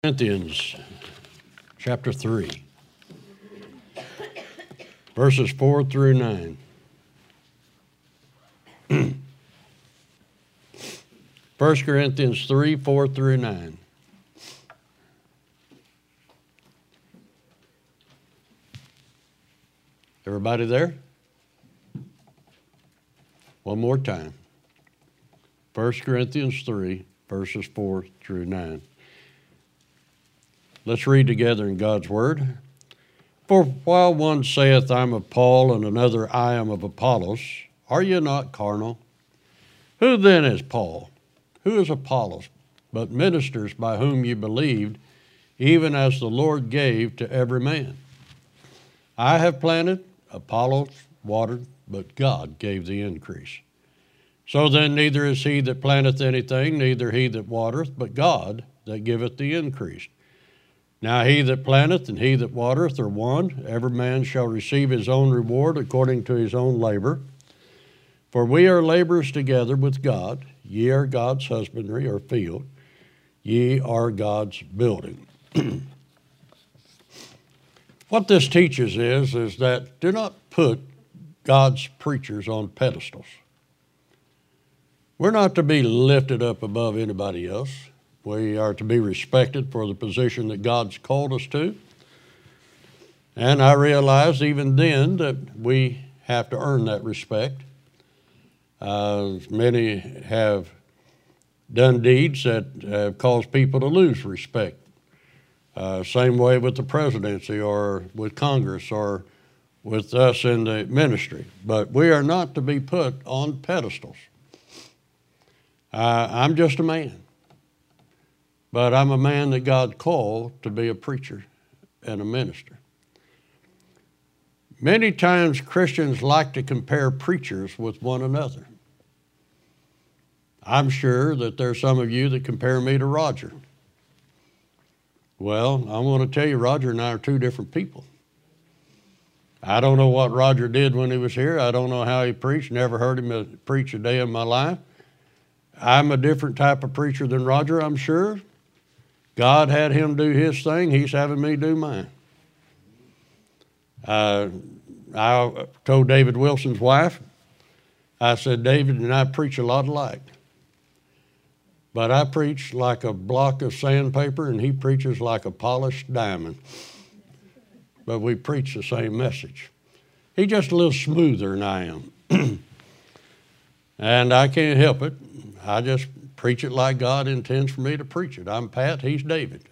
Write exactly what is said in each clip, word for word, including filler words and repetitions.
Corinthians chapter three, verses four through nine. First Corinthians three, four through nine. Everybody there? One more time. First Corinthians three, verses four through nine. Let's read together in God's Word. For while one saith, I am of Paul, and another, I am of Apollos, are ye not carnal? Who then is Paul? Who is Apollos? But ministers by whom ye believed, even as the Lord gave to every man. I have planted, Apollos watered, but God gave the increase. So then neither is he that planteth anything, neither he that watereth, but God that giveth the increase. Now he that planteth and he that watereth are one. Every man shall receive his own reward according to his own labor. For we are laborers together with God. Ye are God's husbandry or field. Ye are God's building. What this teaches is, is that do not put God's preachers on pedestals. We're not to be lifted up above anybody else. We are to be respected for the position that God's called us to. And I realize even then that we have to earn that respect. Uh, many have done deeds that have caused people to lose respect. Uh, same way with the presidency or with Congress or with us in the ministry. But we are not to be put on pedestals. Uh, I'm just a man. But I'm a man that God called to be a preacher and a minister. Many times Christians like to compare preachers with one another. I'm sure that there's some of you that compare me to Roger. Well, I want to tell you, Roger and I are two different people. I don't know what Roger did when he was here. I don't know how he preached. Never heard him preach a day in my life. I'm a different type of preacher than Roger, I'm sure. God had him do his thing. He's having me do mine. Uh, I told David Wilson's wife, I said, David and I preach a lot alike. But I preach like a block of sandpaper, and he preaches like a polished diamond. But we preach the same message. He's just a little smoother than I am. And I can't help it. I just preach it like God intends for me to preach it. I'm Pat, he's David.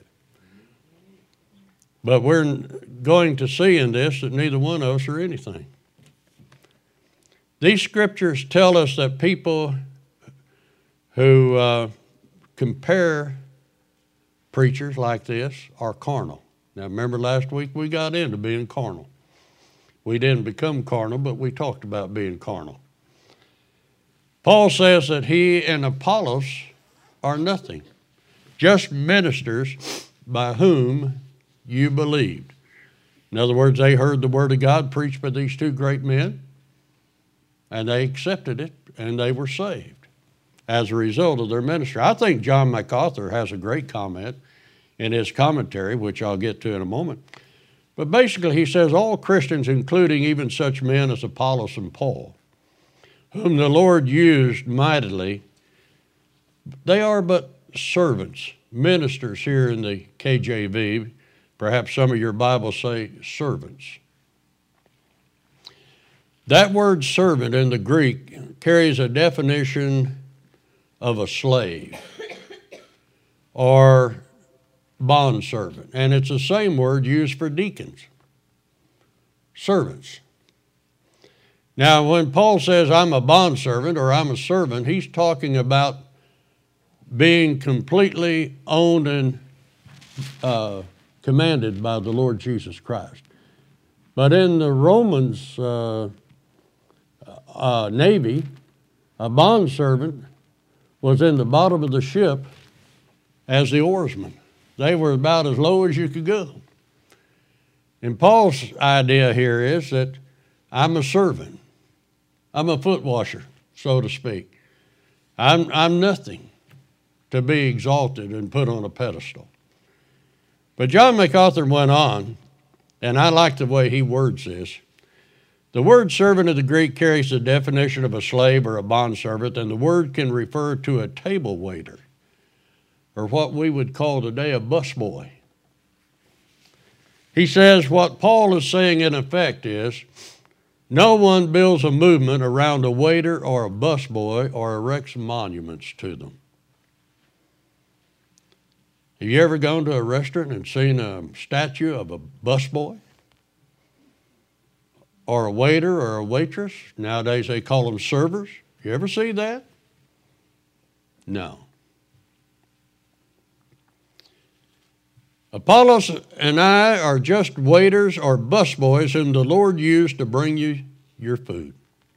But we're going to see in this that neither one of us are anything. These scriptures tell us that people who uh, compare preachers like this are carnal. Now remember last week we got into being carnal. We didn't become carnal, but we talked about being carnal. Paul says that he and Apollos are nothing, just ministers by whom you believed. In other words, they heard the word of God preached by these two great men, and they accepted it, and they were saved as a result of their ministry. I think John MacArthur has a great comment in his commentary, which I'll get to in a moment. But basically he says all Christians, including even such men as Apollos and Paul, whom the Lord used mightily, they are but servants, ministers here in the K J V. Perhaps some of your Bibles say servants. That word servant in the Greek carries a definition of a slave or bondservant, and it's the same word used for deacons, servants. Now, when Paul says, I'm a bondservant or I'm a servant, he's talking about being completely owned and uh, commanded by the Lord Jesus Christ. But in the Romans uh, uh, Navy, a bondservant was in the bottom of the ship as the oarsman. They were about as low as you could go. And Paul's idea here is that I'm a servant. I'm a foot washer, so to speak. I'm, I'm nothing to be exalted and put on a pedestal. But John MacArthur went on, and I like the way he words this. The word servant of the Greek carries the definition of a slave or a bondservant, and the word can refer to a table waiter, or what we would call today a busboy. He says what Paul is saying in effect is, no one builds a movement around a waiter or a busboy or erects monuments to them. Have you ever gone to a restaurant and seen a statue of a busboy? Or a waiter or a waitress? Nowadays they call them servers. You ever see that? No. Apollos and I are just waiters or busboys whom the Lord used to bring you your food.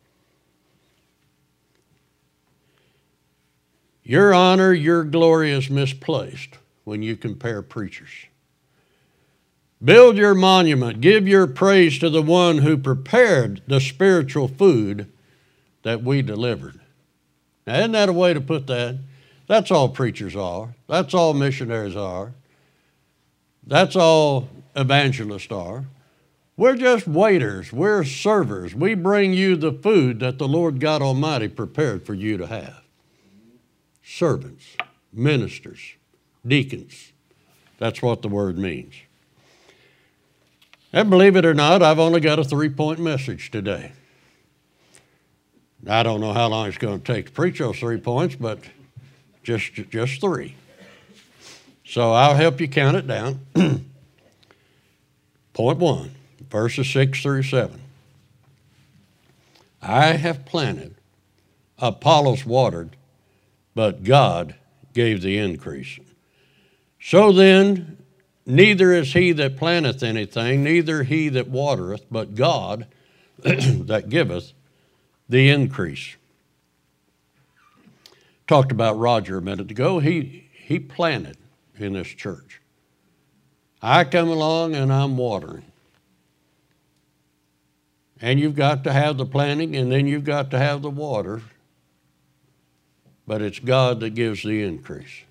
Your honor, your glory is misplaced when you compare preachers. Build your monument. Give your praise to the one who prepared the spiritual food that we delivered. Now, isn't that a way to put that? That's all preachers are. That's all missionaries are. That's all evangelists are. We're just waiters. We're servers. We bring you the food that the Lord God Almighty prepared for you to have. Servants, ministers, deacons. That's what the word means. And believe it or not, I've only got a three-point message today. I don't know how long it's going to take to preach those three points, but just, just three. So I'll help you count it down. Point one, verses six through seven. I have planted, Apollos watered, but God gave the increase. So then, neither is he that planteth anything, neither he that watereth, but God that giveth the increase. Talked about Roger a minute ago. He, he planted in this church. I come along and I'm watering. And you've got to have the planting, and then you've got to have the water. But it's God that gives the increase.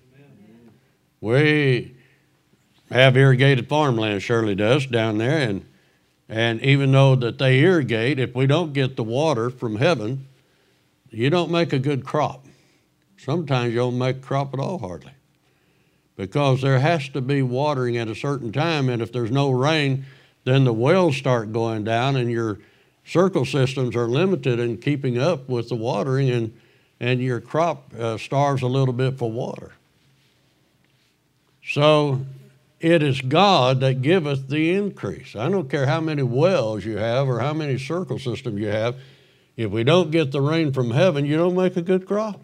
We have irrigated farmland, Shirley does, down there, and and even though that they irrigate, if we don't get the water from heaven, you don't make a good crop. Sometimes you don't make a crop at all, hardly. Because there has to be watering at a certain time, and if there's no rain, then the wells start going down, and your circle systems are limited in keeping up with the watering, and, and your crop uh, starves a little bit for water. So it is God that giveth the increase. I don't care how many wells you have or how many circle systems you have. If we don't get the rain from heaven, you don't make a good crop.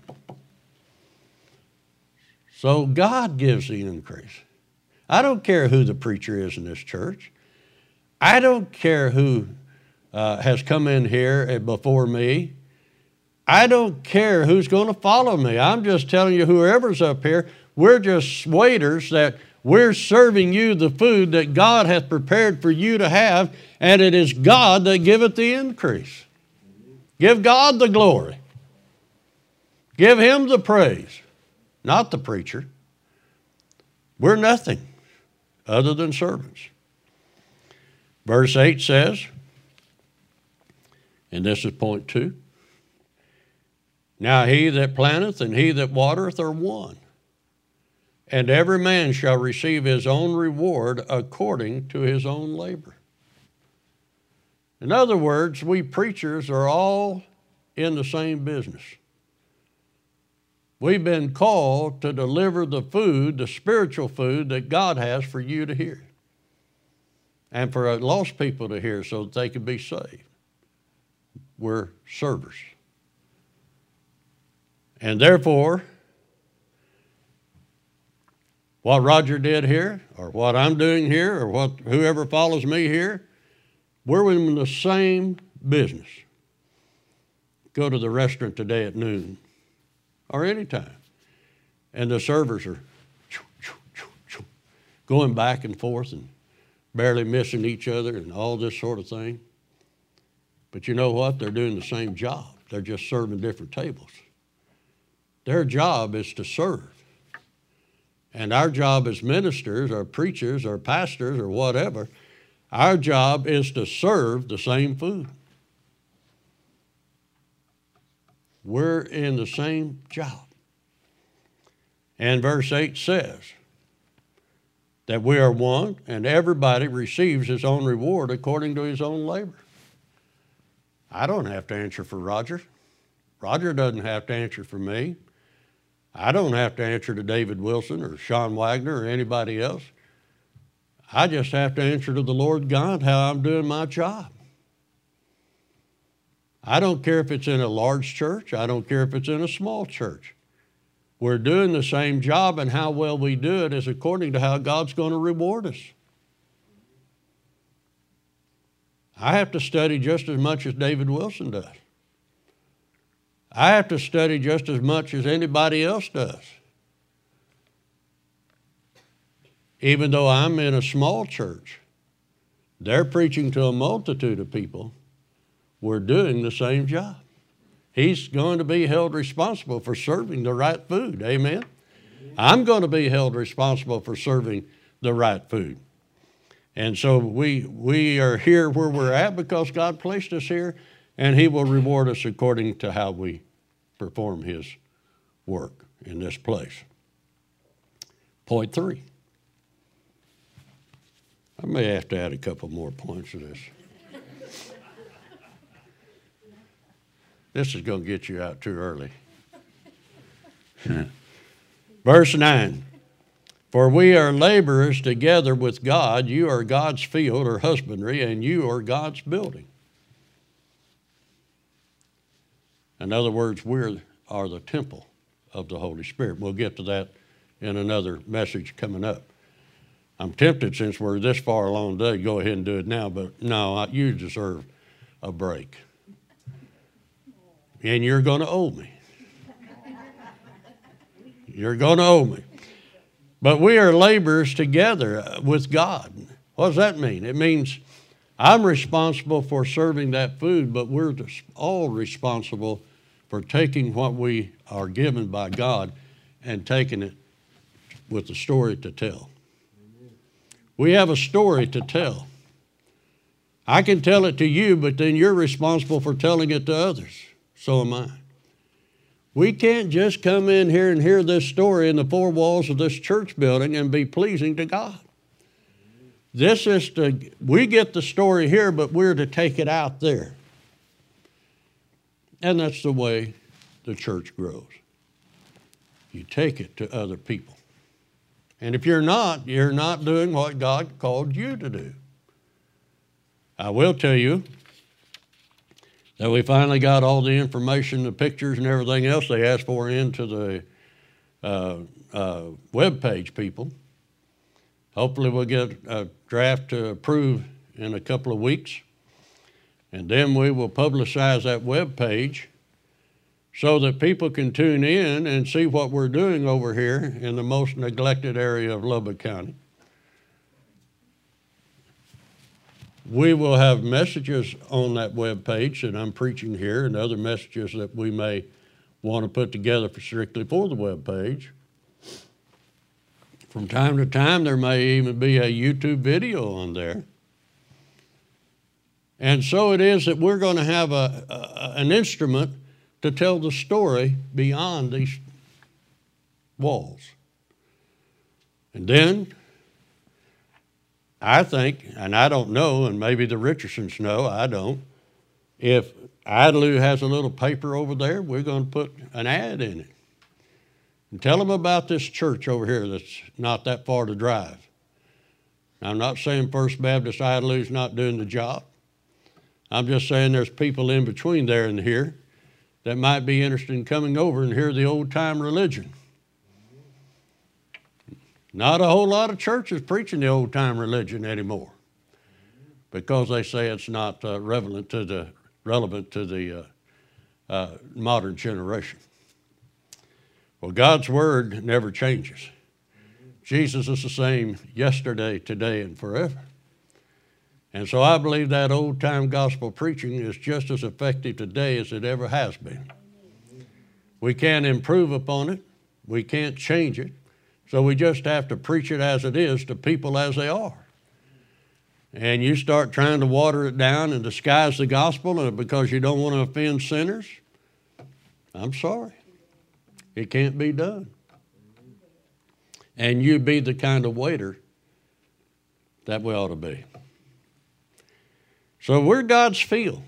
So God gives the increase. I don't care who the preacher is in this church. I don't care who uh, has come in here before me. I don't care who's going to follow me. I'm just telling you, whoever's up here, we're just waiters that we're serving you the food that God hath prepared for you to have, and it is God that giveth the increase. Give God the glory. Give him the praise. Not the preacher. We're nothing other than servants. Verse eight says, and this is point two, now he that planteth and he that watereth are one, and every man shall receive his own reward according to his own labor. In other words, we preachers are all in the same business. We've been called to deliver the food, the spiritual food that God has for you to hear, and for lost people to hear so that they can be saved. We're servers. And therefore, what Roger did here, or what I'm doing here, or what whoever follows me here, we're in the same business. Go to the restaurant today at noon, or any time, and the servers are choo, choo, choo, choo, going back and forth and barely missing each other and all this sort of thing. But you know what? They're doing the same job. They're just serving different tables. Their job is to serve. And our job as ministers or preachers or pastors or whatever, our job is to serve the same food. We're in the same job. And verse eight says that we are one and everybody receives his own reward according to his own labor. I don't have to answer for Roger. Roger doesn't have to answer for me. I don't have to answer to David Wilson or Sean Wagner or anybody else. I just have to answer to the Lord God how I'm doing my job. I don't care if it's in a large church. I don't care if it's in a small church. We're doing the same job, and how well we do it is according to how God's going to reward us. I have to study just as much as David Wilson does. I have to study just as much as anybody else does. Even though I'm in a small church, they're preaching to a multitude of people. We're doing the same job. He's going to be held responsible for serving the right food. Amen? I'm going to be held responsible for serving the right food. And so we, we are here where we're at because God placed us here, and he will reward us according to how we perform his work in this place. Point three. I may have to add a couple more points to this. This is going to get you out too early. Verse nine. For we are laborers together with God. You are God's field or husbandry, and you are God's building. In other words, we are the temple of the Holy Spirit. We'll get to that in another message coming up. I'm tempted, since we're this far along today, go ahead and do it now, but no, you deserve a break. And you're going to owe me. You're going to owe me. But we are laborers together with God. What does that mean? It means I'm responsible for serving that food, but we're all responsible for taking what we are given by God and taking it with a story to tell. We have a story to tell. I can tell it to you, but then you're responsible for telling it to others. So am I. We can't just come in here and hear this story in the four walls of this church building and be pleasing to God. This is to, we get the story here, but we're to take it out there. And that's the way the church grows. You take it to other people. And if you're not, you're not doing what God called you to do. I will tell you that we finally got all the information, the pictures and everything else they asked for into the uh, uh, web page, people. Hopefully we'll get a draft to approve in a couple of weeks. And then we will publicize that web page so that people can tune in and see what we're doing over here in the most neglected area of Lubbock County. We will have messages on that web page that I'm preaching here, and other messages that we may want to put together for strictly for the web page. From time to time, there may even be a YouTube video on there. And so it is that we're going to have a, a, an instrument to tell the story beyond these walls. And then, I think, and I don't know, and maybe the Richardsons know, I don't, if Idalou has a little paper over there, we're going to put an ad in it. And tell them about this church over here that's not that far to drive. Now, I'm not saying First Baptist Idalou's not doing the job. I'm just saying there's people in between there and here that might be interested in coming over and hear the old-time religion. Not a whole lot of churches preaching the old-time religion anymore because they say it's not uh, relevant to the, relevant to the uh, uh, modern generation. Well, God's Word never changes. Jesus is the same yesterday, today, and forever. And so I believe that old-time gospel preaching is just as effective today as it ever has been. We can't improve upon it. We can't change it. So we just have to preach it as it is to people as they are. And you start trying to water it down and disguise the gospel because you don't want to offend sinners, I'm sorry. It can't be done. And you be the kind of waiter that we ought to be. So we're God's field.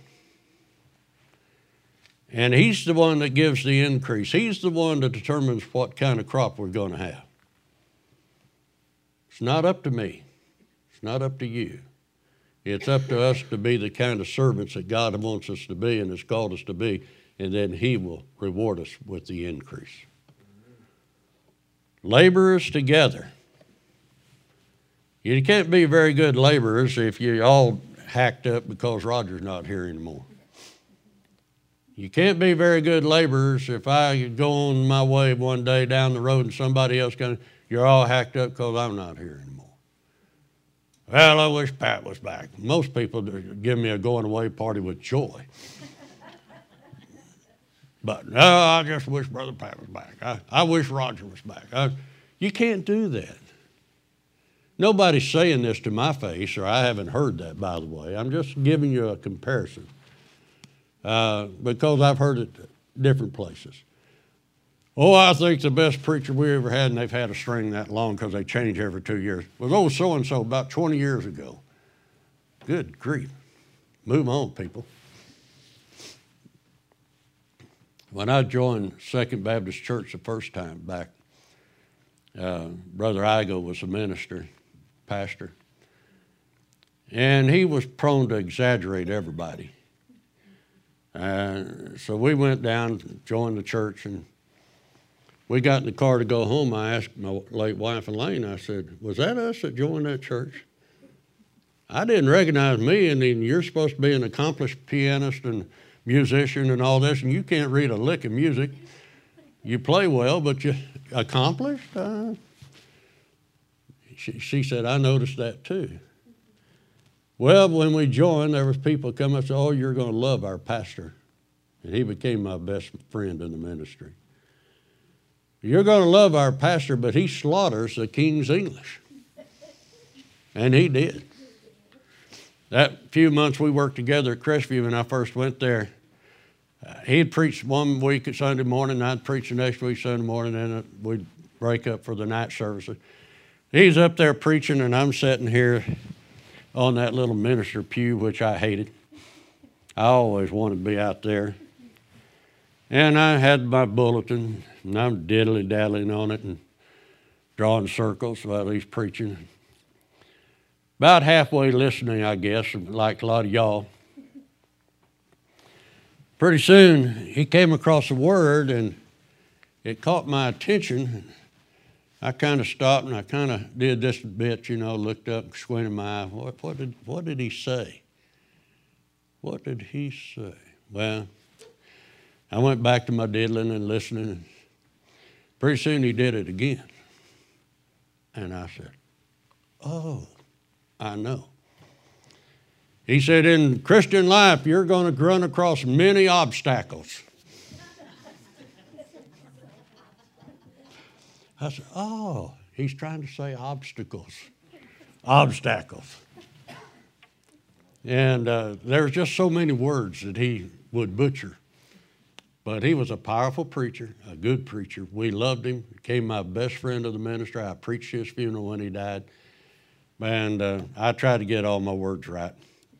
And He's the one that gives the increase. He's the one that determines what kind of crop we're going to have. It's not up to me. It's not up to you. It's up to us to be the kind of servants that God wants us to be and has called us to be, and then He will reward us with the increase. Laborers together. You can't be very good laborers if you're all hacked up because Roger's not here anymore. You can't be very good laborers if I go on my way one day down the road and somebody else comes, you're all hacked up because I'm not here anymore. Well, I wish Pat was back. Most people give me a going away party with joy. But no, I just wish Brother Pat was back. I, I wish Roger was back. I, you can't do that. Nobody's saying this to my face, or I haven't heard that, by the way. I'm just giving you a comparison uh, because I've heard it different places. Oh, I think the best preacher we ever had, and they've had a string that long because they change every two years, was old so-and-so about twenty years ago. Good grief. Move on, people. When I joined Second Baptist Church the first time back, uh, Brother Igo was a minister, pastor, and he was prone to exaggerate everybody. Uh, so we went down, joined the church, and we got in the car to go home. I asked my late wife, Elaine, I said, was that us that joined that church? I didn't recognize me, and then you're supposed to be an accomplished pianist and musician and all this, and you can't read a lick of music. You play well, but you accomplished? Uh, she, she said, I noticed that too. Well, when we joined, there was people coming and said, oh, you're going to love our pastor. And he became my best friend in the ministry. You're going to love our pastor, but he slaughters the King's English. And he did. That few months we worked together at Crestview when I first went there, uh, he'd preach one week at Sunday morning, I'd preach the next week Sunday morning, and we'd break up for the night services. He's up there preaching, and I'm sitting here on that little minister pew, which I hated. I always wanted to be out there. And I had my bulletin, and I'm diddly-daddling on it and drawing circles while he's preaching. About halfway listening, I guess, like a lot of y'all. Pretty soon, he came across a word, and it caught my attention. I kind of stopped, and I kind of did this a bit, you know, looked up and squinted my eye. What, what, did, what did he say? What did he say? Well, I went back to my diddling and listening, and pretty soon he did it again. And I said, oh, I know. He said, in Christian life, you're going to run across many obstacles. I said, oh, he's trying to say obstacles. Obstacles. And uh, there's just so many words that he would butcher. But he was a powerful preacher, a good preacher. We loved him. He became my best friend of the ministry. I preached his funeral when he died. And uh, I tried to get all my words right.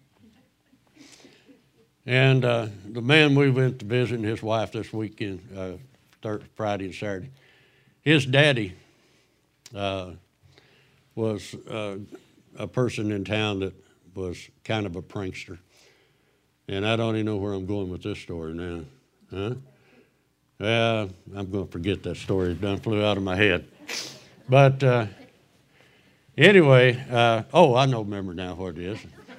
And uh, the man we went to visit and his wife this weekend, uh, Thursday, Friday and Saturday, his daddy uh, was uh, a person in town that was kind of a prankster. And I don't even know where I'm going with this story now. Huh? Well, I'm going to forget that story. It done flew out of my head. But uh, anyway, uh, oh, I know, remember now what it is.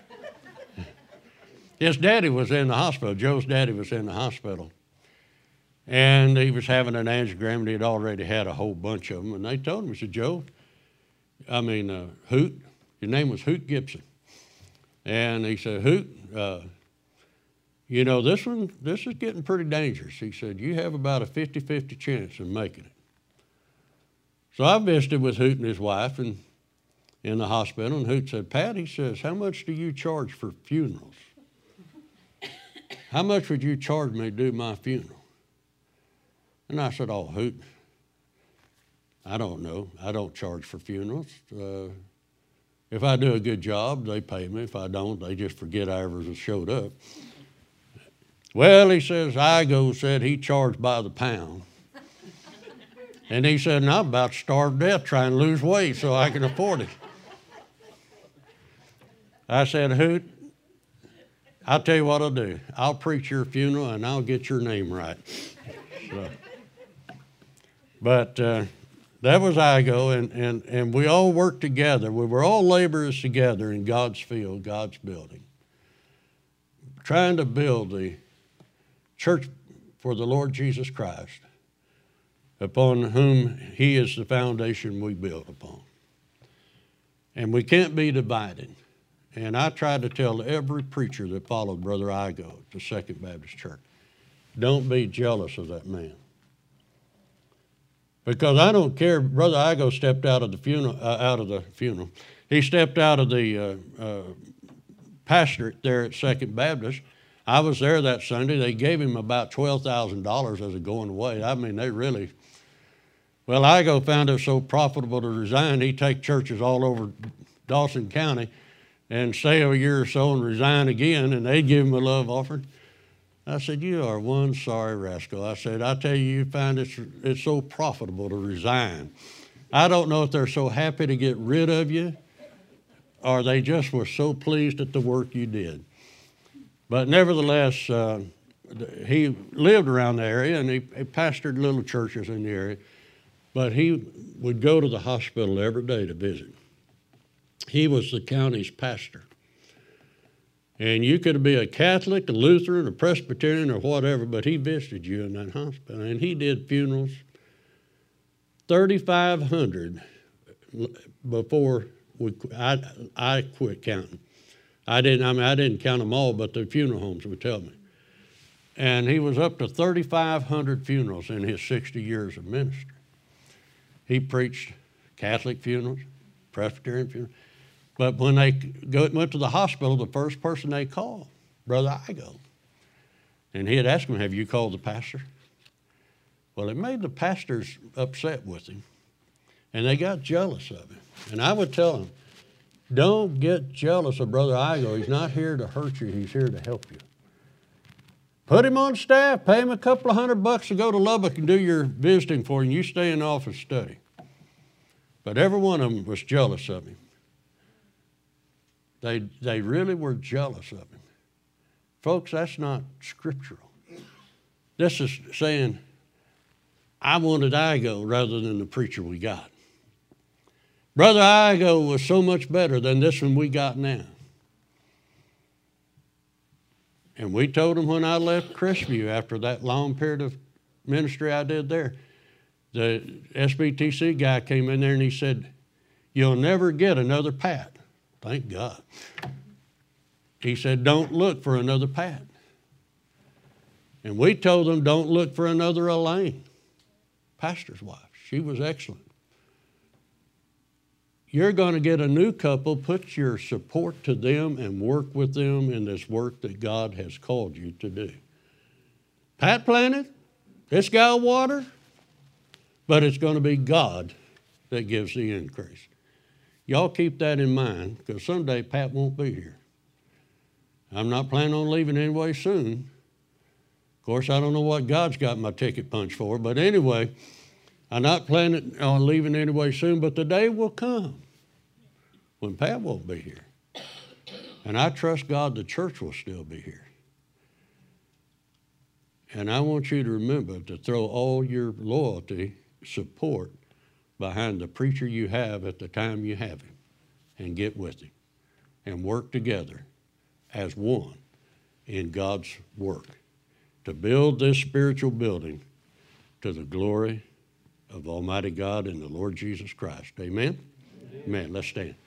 His daddy was in the hospital. Joe's daddy was in the hospital. And he was having an angiogram, and he'd already had a whole bunch of them. And they told him, he said, Joe, I mean, uh, Hoot, your name was Hoot Gibson. And he said, Hoot, uh, you know, this one, this is getting pretty dangerous. He said, you have about a fifty-fifty chance of making it. So I visited with Hoot and his wife and in the hospital, and Hoot said, Pat, he says, how much do you charge for funerals? How much would you charge me to do my funeral? And I said, oh, Hoot, I don't know. I don't charge for funerals. Uh, if I do a good job, they pay me. If I don't, they just forget I ever showed up. Well, he says, Igo said he charged by the pound. And he said, and I'm about to starve to death trying to lose weight so I can afford it. I said, Hoot, I'll tell you what I'll do. I'll preach your funeral and I'll get your name right. So, but uh, that was Igo, and, and, and we all worked together. We were all laborers together in God's field, God's building, trying to build the church for the Lord Jesus Christ, upon whom he is the foundation we build upon. And we can't be divided. And I tried to tell every preacher that followed Brother Igo at the Second Baptist Church, don't be jealous of that man. Because I don't care. Brother Igo stepped out of the funeral. Uh, out of the funeral. He stepped out of the uh, uh, pastorate there at Second Baptist. I was there that Sunday. They gave him about twelve thousand dollars as a going away. I mean, they really. Well, Igo found it so profitable to resign. He'd take churches all over Dawson County and stay a year or so and resign again, and they'd give him a love offering. I said, you are one sorry rascal. I said, I tell you, you find it's, it's so profitable to resign. I don't know if they're so happy to get rid of you or they just were so pleased at the work you did. But nevertheless, uh, he lived around the area, and he, he pastored little churches in the area. But he would go to the hospital every day to visit. He was the county's pastor. And you could be a Catholic, a Lutheran, a Presbyterian, or whatever, but he visited you in that hospital. And he did funerals, thirty-five hundred before we, I, I quit counting. I didn't, I mean, I didn't count them all, but the funeral homes would tell me. And he was up to thirty-five hundred funerals in his sixty years of ministry. He preached Catholic funerals, Presbyterian funerals. But when they go, went to the hospital, the first person they called, Brother Igo. And he had asked him, have you called the pastor? Well, it made the pastors upset with him. And they got jealous of him. And I would tell them, don't get jealous of Brother Igo. He's not here to hurt you. He's here to help you. Put him on staff. Pay him a couple of hundred bucks to go to Lubbock and do your visiting for him. You stay in the office study. But every one of them was jealous of him. They, they really were jealous of him. Folks, that's not scriptural. This is saying, I wanted Igo rather than the preacher we got. Brother Igo was so much better than this one we got now. And we told him when I left Crestview after that long period of ministry I did there, the S B T C guy came in there and he said, you'll never get another Pat. Thank God. He said, don't look for another Pat. And we told them, don't look for another Elaine, pastor's wife. She was excellent. You're going to get a new couple, put your support to them and work with them in this work that God has called you to do. Pat planted, this guy will water, but it's going to be God that gives the increase. Y'all keep that in mind, because someday Pat won't be here. I'm not planning on leaving anyway soon. Of course, I don't know what God's got my ticket punched for, but anyway, I'm not planning on leaving anyway soon, but the day will come when Pat won't be here. And I trust God the church will still be here. And I want you to remember to throw all your loyalty, support, behind the preacher you have at the time you have him, and get with him and work together as one in God's work to build this spiritual building to the glory of Almighty God and the Lord Jesus Christ. Amen? Amen. Amen. Let's stand.